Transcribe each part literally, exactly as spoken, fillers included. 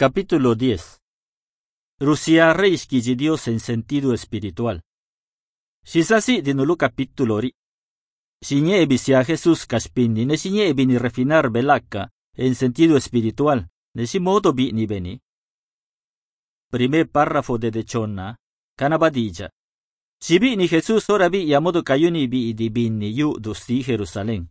Capítulo diez. Rusia reis kiji Dios en sentido espiritual. Shisasi dinulu capítulo ri. Siñe ebisia Jesús kaspini ne siñe ebini refinar belaka en sentido espiritual, ne si modo bi ni beni. Primer párrafo de dechonna, canabadilla. Si bi ni Jesús ora bi yamodo kayuni bi di binni yu dusti Jerusalén.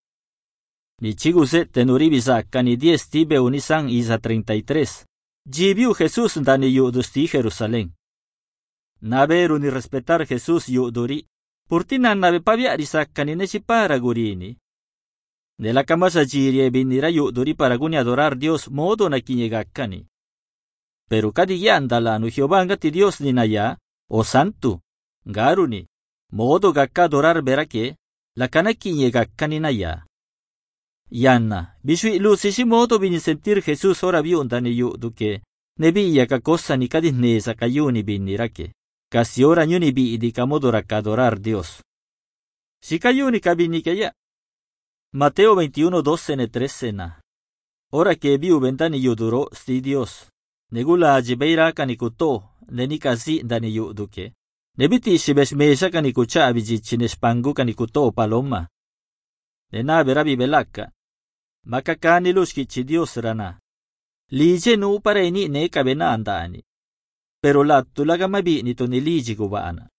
Ni chiguse tenuribisa cani diez tibe unisan isa treinta y tres. Jibiu Jesús dani yu dusti Jerusalén. Naberu ni respetar Jesús yu duri. Purtina nabe paviarisa cani nesi para gurini. Nella camasa jirie binira yu duri para guni adorar Dios modo na kinyegakani. Pero kadiyanda lanu Jehová ngati Dios ni naya, o santu, garuni, modo gakka adorar berake, la kana kinyegakani naya. Yanna, bisui lu sisi modo bini sentir Jesús ora biondani yu duke, nebiya ka cosa ni kadinesa kayuni binirake, kasi ora nyuni bi di kamodo raka adorar Dios. Si kayuni kabini kaya. Mateo veintiuno, doce ne trece na. Ora que biu bendani yu duro sti Dios, negula ajibeira kanikuto, nenikasi dani yu duke. Nebiti shibeshmesha kanikucha abijichi nespangu kanikuto paloma. Nenabe rabi belaka. Makakani lushkichi Dios rana. Lije nu pareni ne kabena andani. Pero lattu lagamabi nito ni liji gubaana.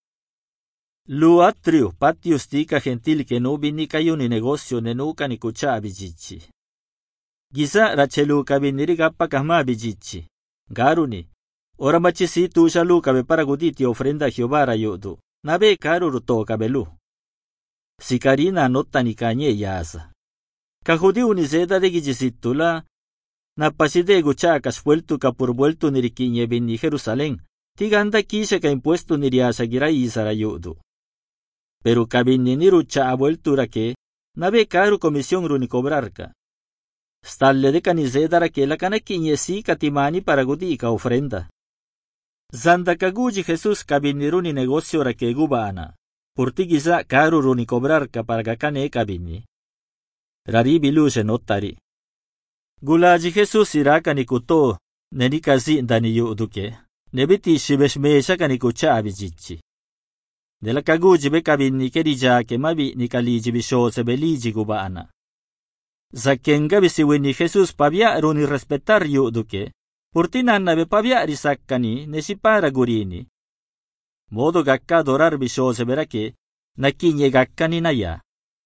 Lu atriu patius tika gentil que no bini kayo ni negosyo ne nu kanikucha abijichi. Gisa rachelu kabiniri gapa kahma abijichi. Garuni. Ora machisi tu shalu kabe para guditi ofrenda Jehová rayodu. Nabe karuru to kabelu. Sikarina nota ni kanye yasa. Kahudi uniseda de gijisitula. Napaside guchakas vueltu kapur vueltu nirikinye bin ni Jerusalén. Tiganda kisha ka impuesto niriasa gira isara yudu. Pero kabin ni rucha a vueltu rake. Nabe karu comisión runi cobrarka. Stalle de caniseda rake la kanakinye si katimani para gudika ofrenda. Zanda kaguji Jesús kabin ni runi negocio rake gubaana. Purtigisa karu runi cobrarka para gakane kabini. Raribi luce notari. Gulaji Jesús iraka ni kuto, nenikasi dani yu duke, nebiti shibeshmesha kanikucha abijichi. Nella kaguji be kabini kerija ke mabi nikaliji bisho se beliji gubaana. Zakenga bisiwini Jesús pavia runi respetar yu duke, purtina nabe pavia risakani nesipara gurini. Modo gakka adorar bisho se berake, nakinye gakkani naya.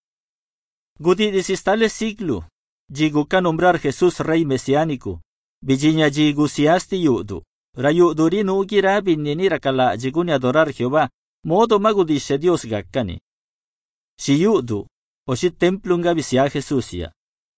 Gudi disistale siglo, jigu ka nombrar Jesús rey mesiánico, bijinya jigu siasti yudu, rayuduri no gira binini rakala jiguni adorar Jehová, modo magudishe Dios gakkani. Si yudu, o si templunga bisia Jesús ya.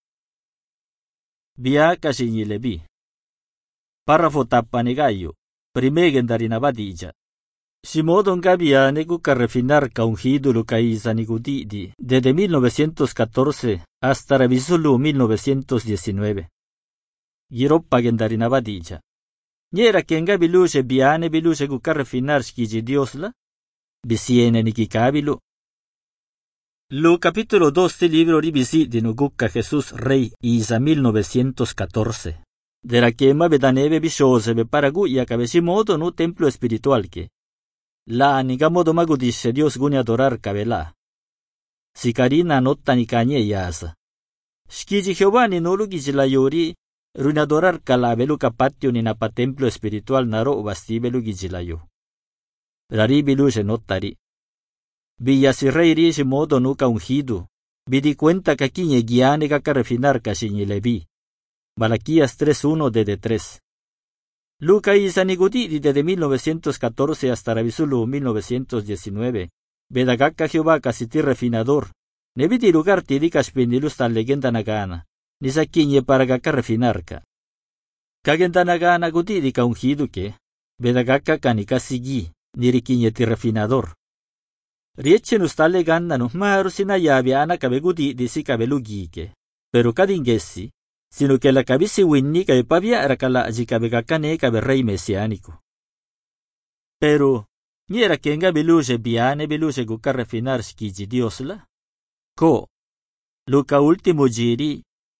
Bia kasinyi lebi. Párrafo tapanigayo, primegen darinabadija. Si modo ngabia negu ka refinar ka ungido lo kaisa nigudidi desde mil novecientos catorce hasta revisulu mil novecientos diecinueve. Giroppa gendarinabadija. Niera que ngabi luce biane biluce gu ka refinar skiji Dios la? Bisiene nikikabilu. Lo capítulo dos del libro ribisi de Nugukka Jesús Rey Isa mil novecientos catorce. De la quema bedaneve bishose be paragu y acabesi modo no templo espiritual que. La anigamodo magudishe Dios guni adorar kabela. Sikarina notta ni kanye yasa. Shkiji Jehová ni nolugi la yori, runi adorar kalabelu kapatio ni napa templo espiritual naro bastibelu gijilayo. Raribi luce notari. Villa si rey rishi modo nuka ungido, bidi cuenta que kinye guiane kaka refinar kashinyi levi. Malaquías tres uno de tres. Luca y Sanigudidi desde mil novecientos catorce hasta Ravisulu mil novecientos diecinueve. Bedagaka Jehová casiti refinador. Nebiti lugar tidikas pendilus tan legenda nagana. Nisakinye para gaka refinarka. Kagenda nagana gudidi ka ungido que. Bedagaka kanikasigi. Nirikinye ti refinador. Rieche nustal leganda no maru sinayabi ana kabegudi disi kabelugi que. Pero kadingesi. Sino que la cabisi winni kabe pavia rakala jikabe kakane kabe rey mesiánico. Pero, ni era que nga beluche biane beluche guka refinar skiji Dios la? Ko, luka último jiri,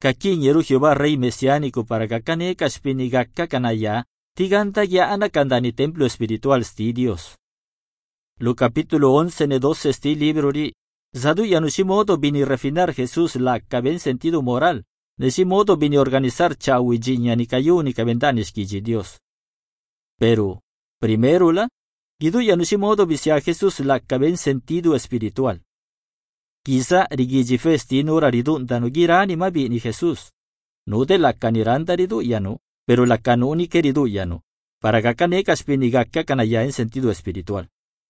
Kakinyeru Jehová Rey Mesiánico para kakane kashpinigakka kanaya, tiganta ya anakandani templo espiritual sti Dios. Lo capítulo once ne doce sti libro ri, Zadu yanushimodo bini refinar Jesús la caben sentido moral, neshimodo bini organizar chawijinya ni kayu ni kabendanishkiji Dios. Pero, primero la, gidu yanushimodo bisya Jesús la caben sentido espiritual. Quizá rigiji festi nora ridun danu girani mabi ni Jesús. No de la caniranda ridu yanu, pero la canoni que ridu yanu, para kakane kashpinigakka kanaya en sentido espiritual.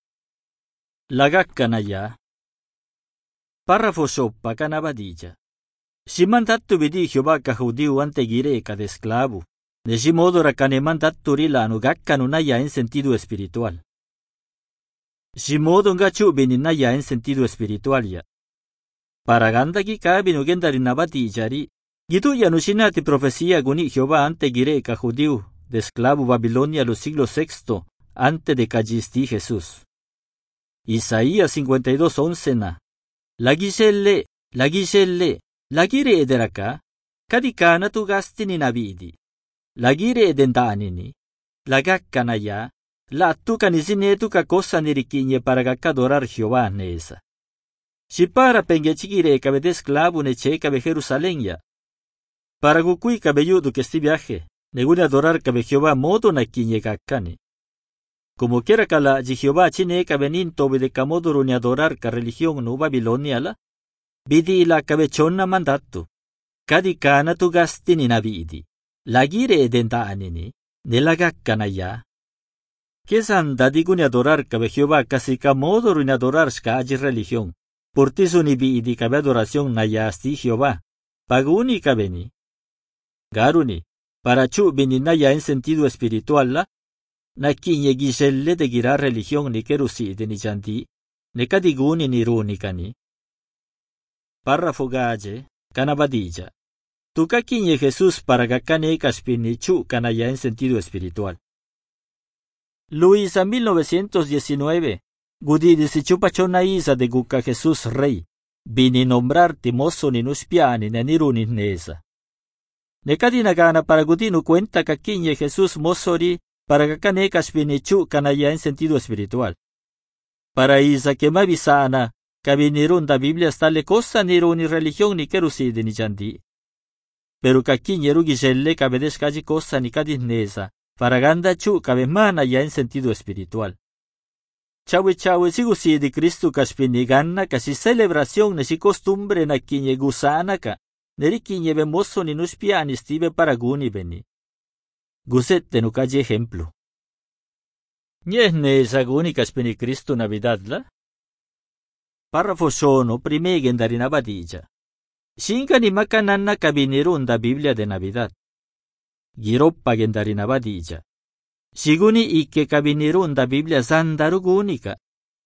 La gakkanaya. Párrafo soppa canabadilla. Si mandattu vidi Jehová ka judiu ante gireka de esclavo, de si modo rakane mandattu rilanu gakkanunaya en sentido espiritual. Si modo ngachu bininaya en sentido espiritual ya. Para gandagi kabinu gendari nabadilla ri, gitu yanushinati profecía guni Jehová ante gireka judiu de esclavo Babilonia los siglos sexto, ante de callisti Jesús. Isaías cincuenta y dos once na. Lagiselle, lagiselle, lagire ederaka, kadikana tu gasti ni nabidi. Lagire edendanini, lagakkanaya, la tu canisinetu ka cosa nirikinye para gakadorar Jehová nesa. Si para pengechigire cabe de esclavo ne che cabe Jerusalén ya. Para gukui cabelludo que este viaje, negune adorar cabe Jehová modo na kinye gakkani. Como quiera que la Jehová chine que venin tobe de camodoro ni adorar ka religión no Babilonia la, bidi la cabechona mandato, kadikana tu gasti ni nabidi, lagire edenta anini, nella gakkanaya. Que sanda digo ni adorar cabe Jehová casi camodoro ni adorar ska allí religión, por ti su ni bidi cabe adoración nayasti Jehová, paguni cabeni. Garuni, para chu bini naya en sentido espiritual la, na kinye giselle de gira religión ni kerusi de ni janti, ne kadiguni ni runikani. Párrafo gaje, canabadilla. Tu ka kinye Jesús para gakane kaspini chu kanaya en sentido espiritual. Luisa mil novecientos diecinueve, gudi de si chupachona isa de guka Jesús Rey, bini nombrar timoso ni nuspiani ne ni runin nesa. Ne kadinagana para gudinu cuenta ka kinye Jesús mosori, para kakane kaspinichu kanaya en sentido espiritual. Para isa que mavisana, kabinirun da Biblia stale cosa ni ni religión ni keruside ni jandi. Pero kakinyeru gishelle kabedesh kaji cosa ni kadinesa, para ganda chu kabemana ya en sentido espiritual. Chawe chawe sigusi de Cristo kaspinigana casi celebración ne si costumbre na kinye gusana ka, neri kinye bemoso ni nuspiani stive para guni beni. Gusette no calle ejemplo. Niesne saguni kaspini Cristo Navidad la? Párrafo sono prime gendarina badilla. Shinka ni makananna kabinirun da Biblia de Navidad. Giroppa gendarina badilla. Siguni ike kabinirun da Biblia zandarugunika.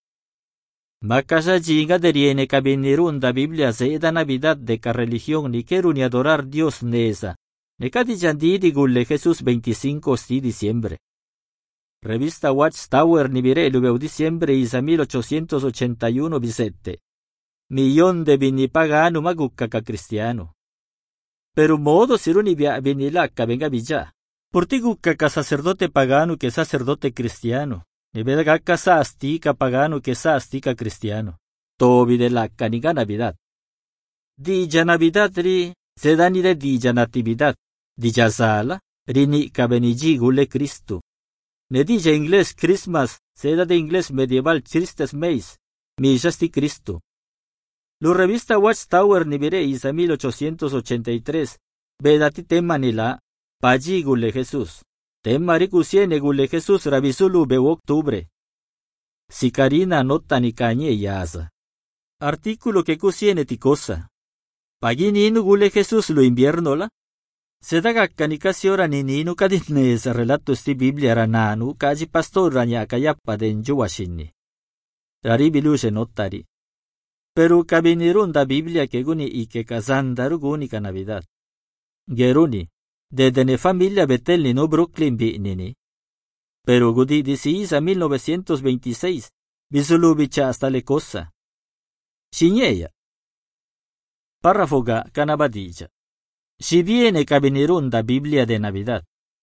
Makasa jinga deriene kabinirun da Biblia zeda Navidad de ka religión ni queru ni adorar Dios nesa. Nekadi jandidi gulle Jesús veinticinco de diciembre. Revista Watchtower Nibire Lubeu diciembre isa mil ochocientos ochenta y uno bisette. Millón de vini pagano magukaka cristiano. Pero modo siruni via vinilaka venga villa. Por ti gukaka sacerdote pagano que sacerdote cristiano. Nibedagaka sa astika pagano que sa astika cristiano. Tobi de la caniga Navidad. Dija Navidad ri, se dani de dija natividad. Dija sala, rini kabeniji gule Cristo. Ne dija inglés Christmas, seda de inglés medieval Christmas Mays, mijasti Cristo. Lo revista Watchtower Nibire isa mil ochocientos ochenta y tres, vedati tema nila, paji gule Jesús. Tema ricusiene gule Jesús rabisulu be octubre. Sicarina nota ni cañe yaza. Artículo que cusiene ti cosa. Pagininu gule Jesús lo invierno la. Se daga canicasi ora nininu kadinesa relato sti Biblia rananu kaji pastor ranya kayappa denju washinni. Raribiluse notari. Pero kabinirun da Biblia que guni y que kazandaru guni ka Navidad. Geruni, de dene familia Betel no Brooklyn bi nini. Pero gudi disiisa mil novecientos veintiséis, bisulubicha hasta le cosa. Shiñeya. Párrafo ga canabadilla. Si viene cabinirun da Biblia de Navidad.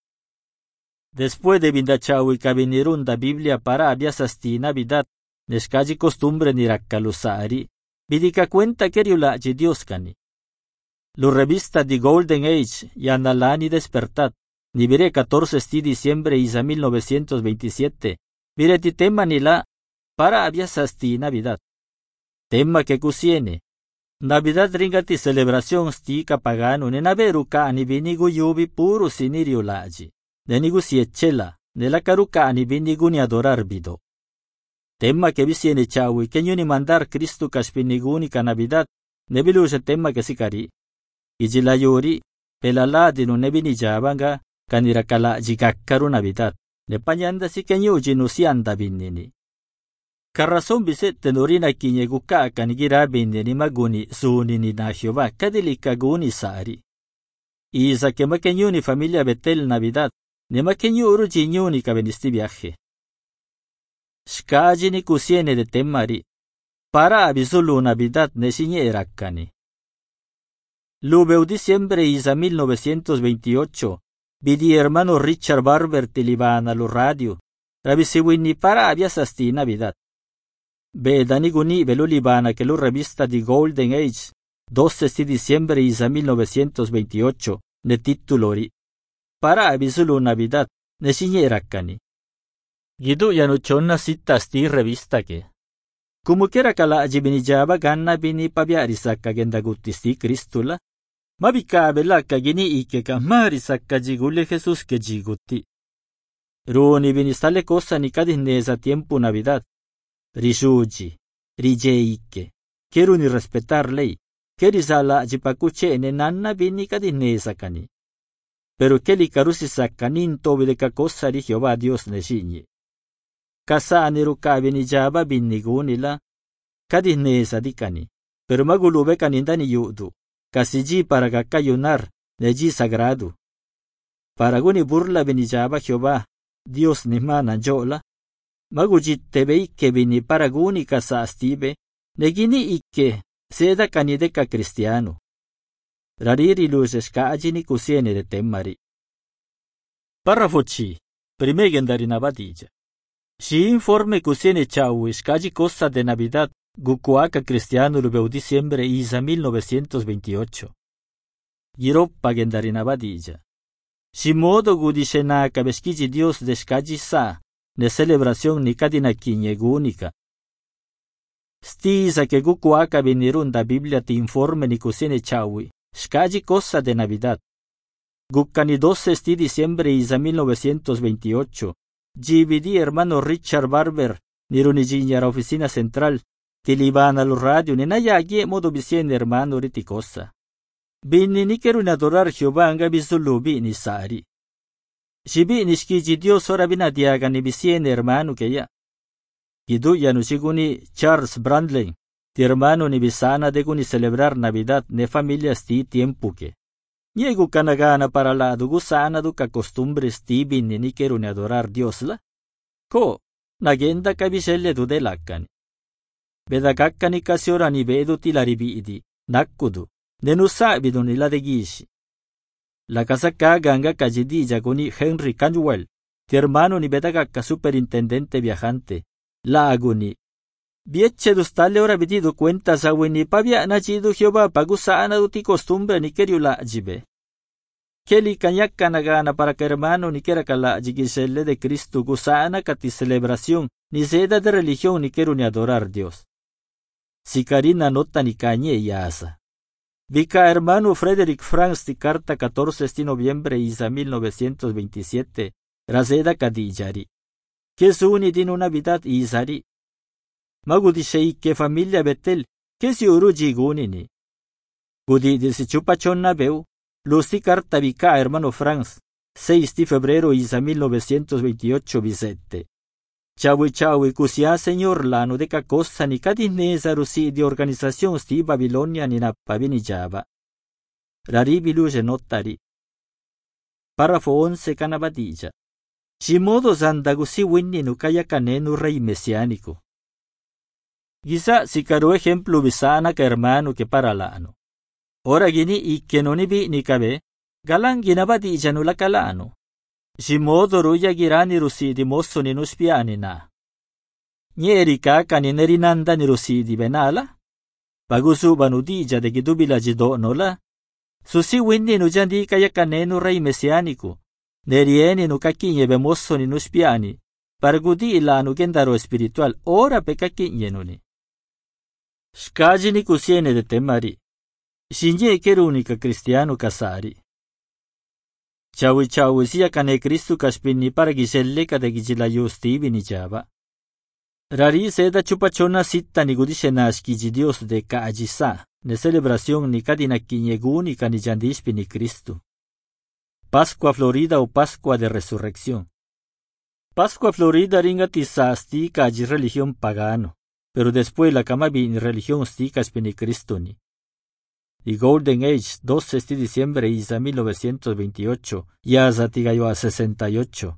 Después de vindachawi cabinirun da Biblia para abiasasti Navidad, nescaji costumbre ni rakkalusari, vidika cuenta que riula de Dios cani. Lo revista di Golden Age y analani despertad, ni viré catorce de diciembre isa mil novecientos veintisiete, viré ti tema ni la, para abiasasti Navidad. Tema que cusiene. Navidad ringati celebración stika pagano nenaveru ka ani vinigu yubi puro sinirio laji. Nenigu siechela, nella caruca ani vinigu ni adorar bido. Tema que visiene chawi que ni mandar Cristo kaspiniguni ka Navidad, nebiluje tema que sikari. Ijilayuri, pelala di no nebini jabanga, kanirakala jigakkaru Navidad, nepanyanda si kenyu jinusianda binini. Karazon biset tenorina kinyeguka kanigira binini maguni sunini na Jehová kadilika guni sari. Isa que makenyu ni familia Betel Navidad, ne makenyu urujinyu ni kabenisti viaje. Shkaji ni kusiene de temari, para abisulu Navidad ne signe erakani. Lubeu diciembre isa mil novecientos veintiocho, vidi hermano Richard Barber tilibana lo radio, rabisiwini para abiasasti Navidad. Vedani guni velu libana que lo revista di Golden Age, doce de diciembre isa mil novecientos veintiocho, ne titulori, para abisulu Navidad, ne signe erakani. Gidu yanuchonna sittasti revista que. Como quiera kala ajibinijaba ganna bini pabiarisaka gendagutisti Kristula, mabikabe la kagini ike ka marisaka jigule Jesús que jiguti. Runi binistale cosa ni kadinesa tiempo Navidad. Rishuji, rijeike, quiero ni respetar ley, kerisala jipakuche ne nanna bini kadinesa kani. Pero que li karusi sakanin tobe de cosa ri Jehová Dios ne shinyi. Kasa aniruka binijaba binigunila, kadinesa dikani, pero magulube kanindani yudu, kasiji para kakayunar, neji sagrado. Para guni burla binijaba Jehová, Dios ni mana jola, magujit tebe ikke bini para guni kasa astibe, negini ikke, seda kanideka cristiano. Rariri luces ka ajini kusiene de temari. Párrafo C. Primeghendari Navadija. Si informe kusiene chau iskaji cosa de Navidad, gukuaka cristiano lubeu diciembre isa mil novecientos veintiocho. Giroppa gendari Navadija. Si modo gudishena kabeskiji Dios deskaji sa, ne celebración ni kadina kinyegúnica. Stisa que gukuaka venirun da Biblia te informe ni kusiene chaui, skaji cosa de Navidad. Gukani doce de diciembre isa mil novecientos veintiocho. G B D hermano Richard Barber, nirunijinya la oficina central, tilibana lo radio, nenayagi modo bisien hermano ritikosa. Bini ni kerun adorar Jehová anga bisulubi ni sari. Shibi nishkiji Dios ora binadiaga ni bisien hermano keya. Gidu yanushiguni Charles Brandley, ti hermano ni bisana de guni celebrar Navidad ne familia sti tiempo que. Niegu kanagana para la dugusana duka costumbres tibin ni kerun adorar Dios la. Ko, nagenda kabishelle du de lakani. Bedagakkani kasiora ni vedu tilaribidi, nakkudu, nenusa bidu ni la de gishi. La casaka ganga kajidi jaguni Henry Canwell, ti hermano ni bedagakka superintendente viajante, la aguni. Vieche dustale ora bididu cuenta sawini pabia nachidu Jehová pagusana du ti costumbre ni keriula jibe. Keli kanyakka nagana para que hermano ni kera kala jigiselle de Cristo gusana kati celebración ni seda de religión ni keru ni adorar Dios. Sikarina nota ni kanye yasa. Vika hermano Frederick Franz ti carta catorce de noviembre isa mil novecientos veintisiete, razeda kadijari. Que suni dinu Navidad isari. Magudishei que familia Betel, que si uruji gunini. Gudi disi chupachon na beu, lusti carta vika hermano Franz, seis de febrero isa mil novecientos veintiocho bisette. Chawi chawi kusia señor lano de cacosa ni cadinesa rusi di organización sti Babilonia ni napavini java. Raribi luce notari. Párrafo once canabadilla. Shimodo zandagusi winni nu kaya kanenu rey mesiánico. Quizá si caro ejemplo bisana que hermano que para lano. Ora gini ikkenonibi ni kabe, galang ginabadi janula kalano. Si modo ruya girani rusidi mosso ni nuspiani na. Nyeri kaka ni nerinanda ni rusidi benala. Pagusu banudi jade gidubila jido nola. Susi winni nu jandi kaya kanenu ray mesianiku. Nerieni nu kakinye be mosso ni nuspiani. Pargudi ilanu gendaro espiritual ora pe kakinye nuni. Shkaji ni kusiene de temari. Shinje kerunika cristiano kasari. Chawi chawi siya kane Kristu kaspini para giselle kada gijila yostibi ni java. Rari seda chupachona sitta ni gudishe nashkiji Dios de ka ajisa, ne celebración ni kadina kinyeguni ka ni jandishpi ni Kristu. Pascua Florida o Pascua de Resurrección. Pascua Florida ringa tisa asti ka aji religión pagano, pero después la kamabi ni religión sti kaspi ni Kristu ni. The Golden Age, doce de diciembre de mil novecientos veintiocho, Yaza tigayo a sesenta y ocho.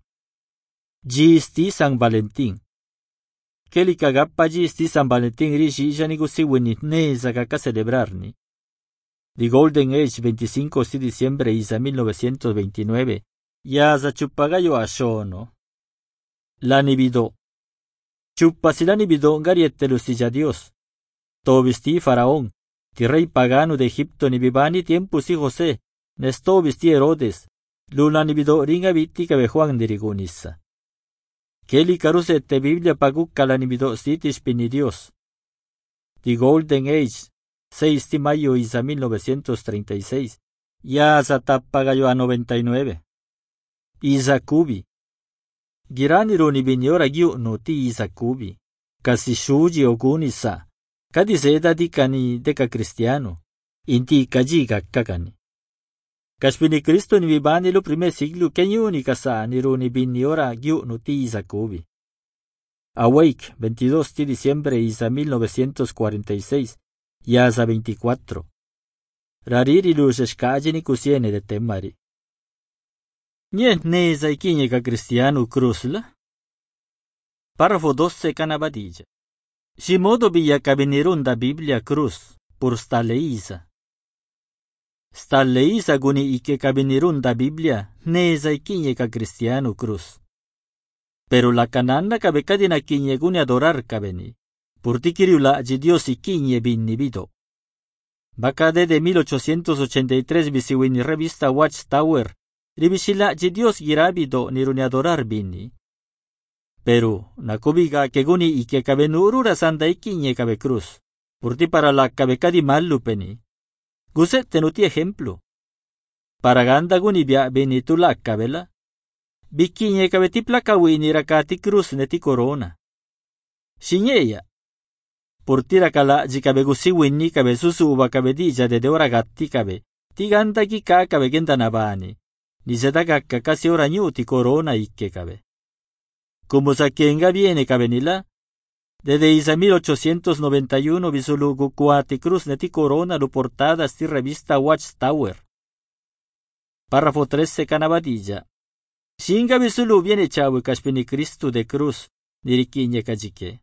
Gisti San Valentín. Keli kagappa gisti San Valentín rishi jani gusiwini neza kaka celebrarni. The Golden Age, veinticinco de diciembre de mil novecientos veintinueve, Yaza chupagayo a shono. La nibido. Chupasi la nibido ngariette lusilla Dios. Tobisti faraón. Ti rey pagano de Egipto ni vivani tiempo si José, nesto visti Herodes, luna ni vido ringa viti que Juan dirigunissa. Keli caruse te Biblia paguca la ni vido sitis pini Dios. The Golden Age, seis de mayo de mil novecientos treinta y seis, ya zatapagayo a noventa y nueve. Isakubi. Giraniro ni viniora giu no ti Isakubi, casi shuji ogunisa. Kadi seda di kani deka cristiano, inti kaji kakakani. Kaspini Kristo ni vivani lo primer siglo kenyuni kasa ni runi bini ora giu nuti Isakubi. Awake, veintidós de diciembre de mil novecientos cuarenta y seis, Yaza veinticuatro. Rariri luz eskaji ni kusiene de temari. Nyen neza ikinye ka cristiano cruzla? Párrafo doce canabadilla. Si modo villa cabinirun da Biblia cruz, por staleiza. Staleiza guni ike cabinirun da Biblia, neza ikinye ka cristiano cruz. Pero la cananda cabe cadena kinye guni adorar cabeni, por tikiriula ji Dios ikinye binni vido. Bacade de mil ochocientos ochenta y tres visiwini revista Watchtower, ribisila ji Dios girabido ni runi adorar binni. Pero, nakubiga que guni y que cabe nurura sanda ikinye cabe cruz. Por ti para la cabe cadi malupeni. Guset tenuti ejemplo. Para ganda guni bia benitula cabela. Bikinye cabe ti placa wini rakati cruz neti corona. Shinyeya. Por ti rakala ji cabe gusi wini cabe susu uba cabe dija de deora gatti cabe. Ti ganda ki ka cabe genda nabani. Ni se daga casi ora ti corona ikke cabe. Como saquenga viene cabenila, desde mil ochocientos noventa y uno visulugu cuati cruz neti corona lo portada sti revista Watchtower. Párrafo trece canabadilla. Shinga visulu viene chawu kaspini Cristo de cruz, nirikinye kajike.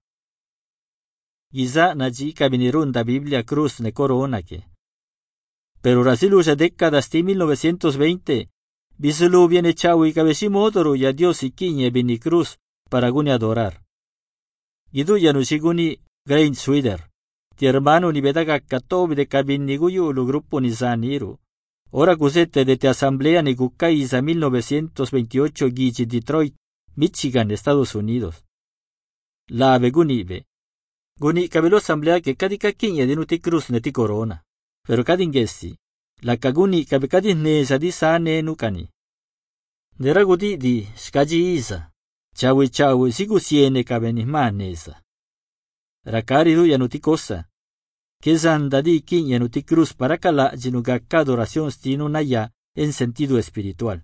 Giza naji cabinirun da Biblia cruz ne corona que. Pero rasiluja década sti mil novecientos veinte, visulu viene chawu y cabeshimodoru ya Dios ikinye bini cruz, para guni adorar. Gidu yanushiguni Grain Swider. Ti hermano ni bedaga katobi de cabin ni guyu lu grupo ni zaniru. Ora cusete de te asamblea ni gukai a mil novecientos veintiocho Gigi Detroit, Michigan, Estados Unidos. La ave guni be. Guni cabelo asamblea que kadika kinya de nuti cruz neti corona. Pero kadingesi. La kaguni kabe kadin neza di sane nukani. Deragudi di shkaji isa. Chawi chawi sigu siene cabeni manesa. Rakari du yanuti cosa. Que zanda di kin yanuti cruz para cala jinugaka adoración stino naya en sentido espiritual.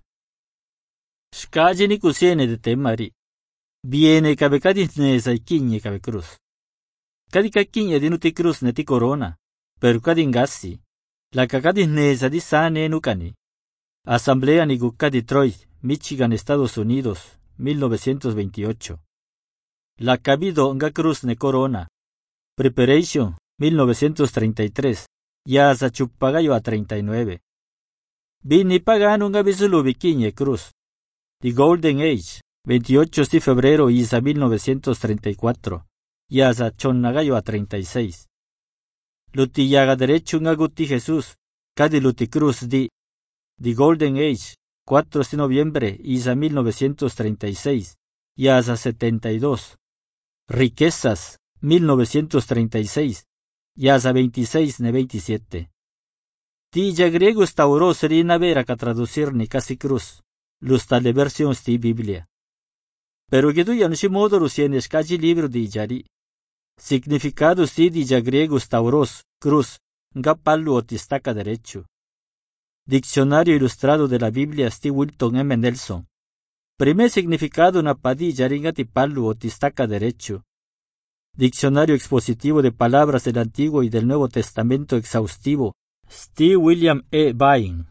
Shkaji ni kusiene de temari. Viene cabe kadinesa y kinye cabe cruz. Kadika kinye dinuti cruz neti corona. Pero kadingasi. La kakadinesa di sane nukani. Asamblea ni gukka Detroit, Michigan, Estados Unidos. mil novecientos veintiocho. La cabido nga cruz ne corona. Preparation, mil novecientos treinta y tres. yasa chupagayo a treinta y nueve. Bini pagano nga bisulubi kinye cruz. The Golden Age, veintiocho de febrero isa mil novecientos treinta y cuatro, yasa chonnagayo a treinta y seis. Luti yaga derecho nga guti Jesús, cadi luti cruz di. The Golden Age, cuatro de noviembre isa mil novecientos treinta y seis, yasa setenta y dos. Riquezas, mil novecientos treinta y seis, yasa veintiséis de veintisiete. Tilla griego stauro serina vera ka traducir ni casi cruz, lusta de versión sti Biblia. Pero que tu ya no si modo rusienes caji libro di jari. Significado sti di ya griego stauros, cruz, nga pallu otistaca derecho. Diccionario ilustrado de la Biblia sti Wilton M. Nelson. Primer significado na padi jaringati pallu otistaca derecho. Diccionario expositivo de palabras del Antiguo y del Nuevo Testamento exhaustivo. Sti William E. Bain.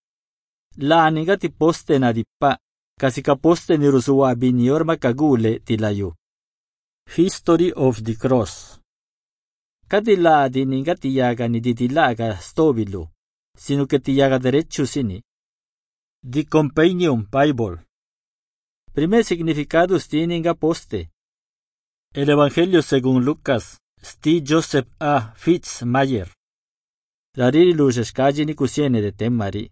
La anigati poste na dipa, kasika poste ni rusuwa binior makagule tilayu. History of the Cross. Kadila di ningati yaga ni ditilaga stobilu, sino que tiyaga derecho sini. The Companion Bible. Primer significado sti ninga poste. El Evangelio según Lucas, sti Joseph A. Fitzmayer. Lariri luz escaji ni kusiene de temari.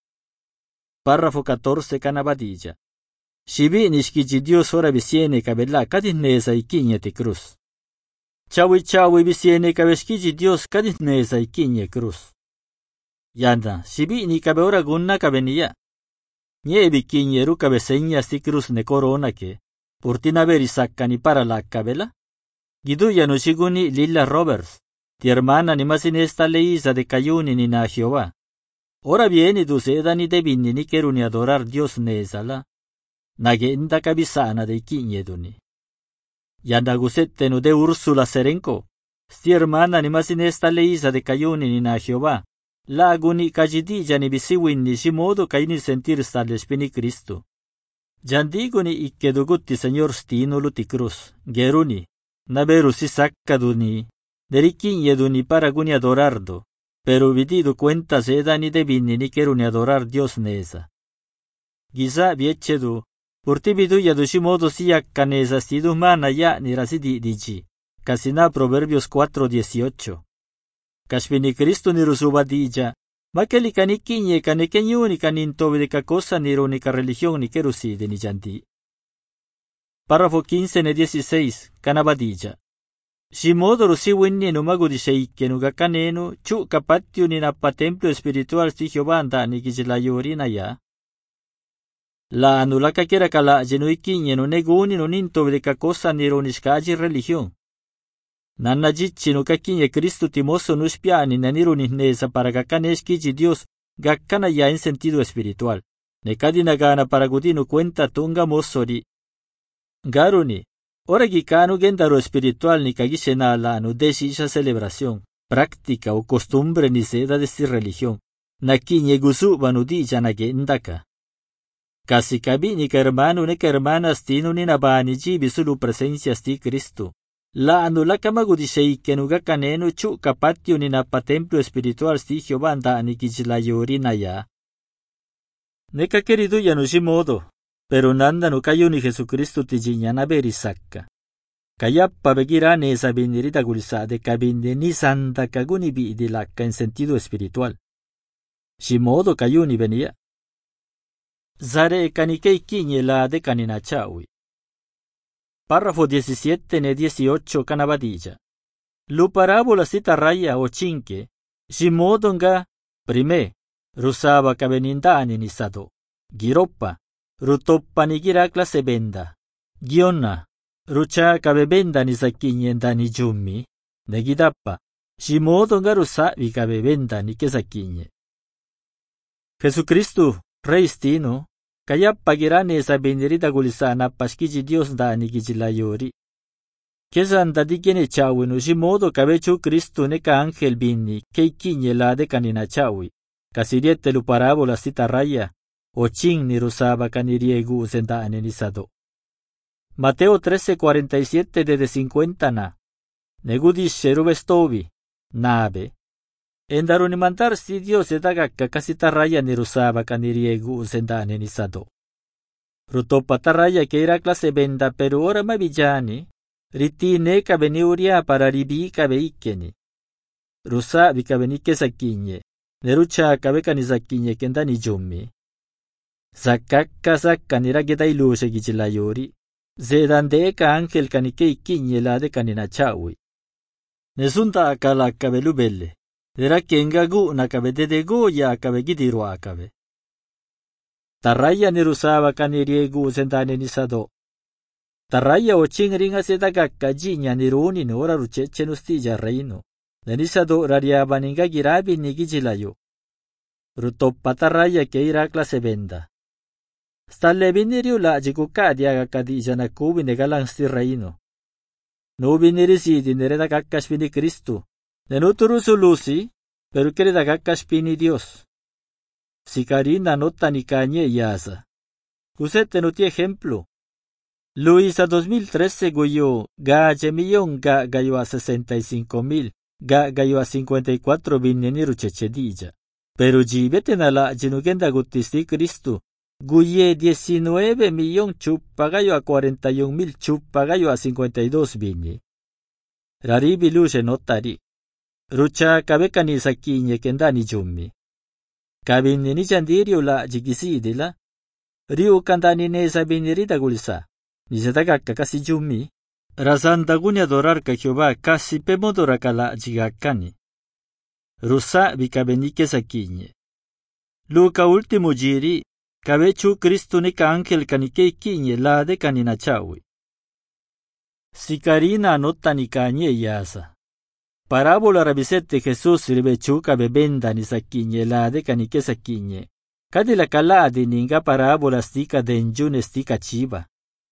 Párrafo catorce canabadilla. Shibi nishkiji Dios ora visiene kabela kadineza ikinye ti cruz. Chawi chawi visiene kabeshkiji Dios kadineza ikinye cruz. Yanda, shibi ni kabe ora gunna kabeniya. Nye bikinye ru kabe señas ti cruz ne corona ke. Purtina veri saccani para la kabela. Giduya no shiguni Lilla Roberts. Ti hermana ni masinesta leisa de cayuni ni na Jehová. Ora vieni tu seda ni devini ni keruni adorar Dios nesala. Nagenda kabisana de kinyeduni. Yanda gusette no de Úrsula Serenco. Sti hermana ni masinesta leisa de cayuni ni na Jehová. Laguni kajidija ni bisiwin ni shimodo kaini sentir stalespini Cristo. Jandiguni ikkedugutti Señor stino luti cruz. Geruni. Naberu si saccaduni. Derikinyeduni para guni adorardo. Pero vidido cuenta seda ni devini ni keruni adorar Dios nesa. Giza viechedu. Purti vidu yadu shimodo si yakkanesa stidu mana ya ni rasidi diji. Kasina Proverbios cuatro dieciocho. Kashpini Cristo ni rusuba dija. Makeli kanikinye kanekenyuni kanintobe de kakosa ni irónica religión ni keruside ni janti. Párrafo quince ne dieciséis, canabadilla. Shimodo rusiwinni no mago di sheikke no gakaneno, chu kapatio ni napa templo espiritual sti Jehová anda ni gijilayori na ya. La anulaka kera kala genuikinye no neguni no nintobe de kakosa ni ironishkaji religión. Nanajichi no kakinye Cristo timoso no spiani nanironi nesa para gakaneshkiji Dios gakana ya en sentido espiritual. Nekadina gana para gudino cuenta tunga mosori. Garuni. Ora gikano gendaro espiritual ni kagishena la no deshisha celebración, práctica o costumbre ni seda de esta religión. Nakinye gusuba no dija na gendaka. Casi kabini ka hermano ne ka hermana stino ni nabani jibi sulu presencia sti Cristo. La anula kamagudishei kenuga kaneno chu kapatio ni napa templo espiritual sti Jehová anda ni kijilayori na ya. Neka querido ya no shimodo. Pero nanda no kayo ni Jesucristo tijinya na berisakka. Kayappa begirane esa binirita gulsade kabinde ni santa kaguni bi idilakka en sentido espiritual. Shimodo kayo ni venía. Zare kanikei kinye la de kanina chawi. Párrafo diecisiete ne dieciocho canabadilla. Lu parábola cita raya o chinque. Shimodo nga, prime, rusaba kabenindani ni sado. Giroppa. Rutoppa ni girakla se benda. Gionna. Rucha kabebenda ni sakinyenda ni jummi. Negidappa. Shimodo nga rusa vi kabebenda ni kesakinye. Jesucristo, Rey stino. Kayappa girane esa bendirita gulisana pashkiji Dios da ni gijilayori. Kesanda dikene chawi no shimodo kabechu Cristo ne ka ángel binni keikinye la de kanina chawi. Kasiriete lu parábola cita raya. Ochin ni rusaba kaniriegu senda ni sado. Mateo trece cuarenta y siete de cincuenta na. Negudi sherubestobi. Nabe. Endaru ni mantar si Dios edagakka kasi taraya ni rusaba kaniriegu usendane ni sado. Rutopa taraya que era clase benda pero ora mabijani, ritine kabeni uria para ribi kabe ikeni. Rusa bikabenike sakinye, nerucha kabe kanisakinye kenda ni jummi. Zakakka sakkanira geda ilushe gichilayori, zedande ka ángel kanike ikinye lade kanina chawi. Nesunta akala kabe lubelle. Dera kenga gu nakabe dedego ya akabe gidiru akabe. Taraya ni rusaba kaniriegu sendane ni sado. Taraya o chingringa sedagakka jinya ni runi ni ora rucheche nustija reino. Nani sado rariaba ninga girabi ni gijilayo. Rutoppa taraya ke irakla se benda. Stalle biniriu la jikukadi aga kadija na kubi negalang sti reino. No binirisidi nereda kakkashvini Kristu. Nenuturu sulusi, pero quiere da gakaspini Dios. Sicarina nota ni cañe yasa. Cusete no tiene ejemplo. Luisa dos mil trece goyo, ga millón ga gayo a sesenta y cinco mil, ga gayo a cincuenta y cuatro bineniru chechedilla. Pero jibete na la jinugenda gutisti Cristo, guye diecinueve millón chupa gayo a cuarenta y un mil chupa gayo a cincuenta y dos bini. Raribi luce notari. Rucha kabekani sakinye kendani jummi. Kabinni ni jandirio la jigisi la. Riu kandani ne sabiniri dagulsa. Ni setagakka kasi jummi. Razandaguni adorar ka Jehová kasi pemodoraka la jigakani. Rusa bikabenike sakinye. Luka ultimo jiri, kabechu Kristo ni ka ángel kanike ikinye la de kanina chawi. Sikarina nota ni kanye yasa. Parábola rabisete Jesús ribechuka bebenda ni sakinye la de kanike sakinye. Kadi la kaladi ninga parábola stika denjun stika chiva.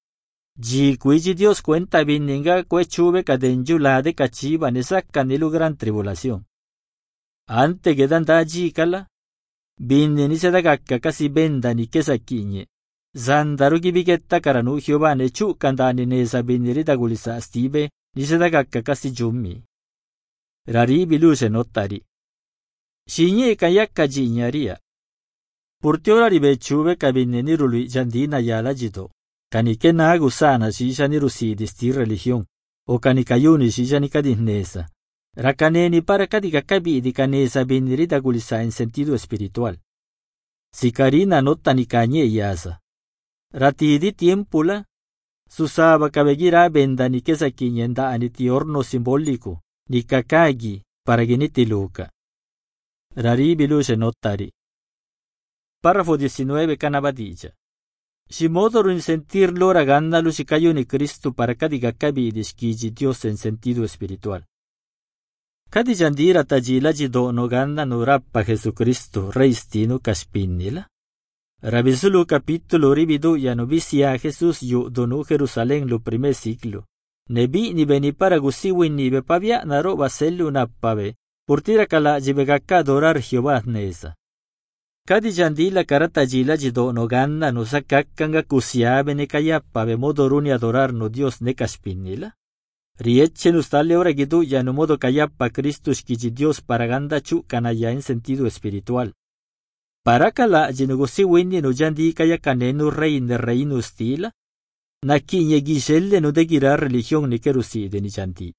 Ji kuiji Dios cuenta bin ninga kwe chube kadenju la de kachiva ni sakanilu gran tribulación. Ante gedan da ji kala. Bin ni sedagakka kasi benda ni ke sakinye. Zandaru gibigetta karanu Jehová ne chukandani ne sabiniri dagulisa stibe ni sedagakka kasi jummi. Raribi luce notari. Shinye kayakka jinyaria. Purtiora ribechube kabineni rului jandina yala jido. Kanike na gusana shisha ni rusidi sti religión. O kanikayuni shisha ni kadinesa. Rakaneni para kadika kabidi kanesa biniri dagulisa en sentido espiritual. Sikarina nota ni kanye yasa. Ratidi tiempula. Susaba kabegira benda ni kesa kinyenda aniti horno simbólico. Ni kakagi para geniti luka. Raribi luce notari. Párrafo diecinueve canabadilla. Shimodoru in sentir lora ganna lucicayo ni Cristo para kadiga kabi dishkiji Dios en sentido espiritual. Kadi jandira tajila jido no ganna no rappa Jesucristo reistino kaspinila. Rabisulu capítulo ribido ya no visia Jesús yu donu Jerusalén lo primer siglo. Nebi ni beni para gusiwin ni bepavia naro basellu nappabe, purtira kala jibegakka adorar Jehová nesa. Kadi jandila karata jila jido no ganna no sakakkanga kusiabe ne kayappabe modoruni adorar no Dios ne kaspinila. Rieche nustalle ora gidu ya no modo kayappa Kristus kiji Dios para ganda chu kanaya en sentido espiritual. Para kala jinugusiwin ni no jandi kayakanenu rey ne reino stila. Nakinye gishelle no de gira religión ni keruside ni janti.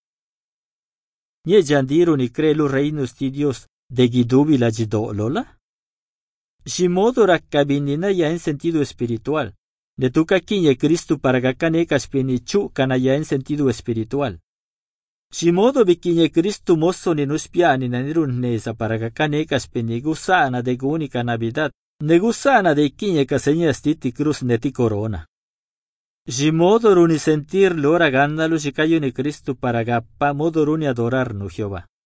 Nye jandiru ni crelu reinos ti Dios de gidubi la jidolola? Shimodo rakkabinina ya en sentido espiritual. De tu kakinye Cristo para gakane kaspini chu kanaya en sentido espiritual. Shimodo bikinye Cristo mosso ni nuspiani na nirunesa para gakane kaspini gusana de gunica Navidad. Negusana de kinye kaseña stiti cruz neti corona. Shimodo runi sentir lora gandalu shikayo ni Cristo para gappa modoruni adorar no Jehová.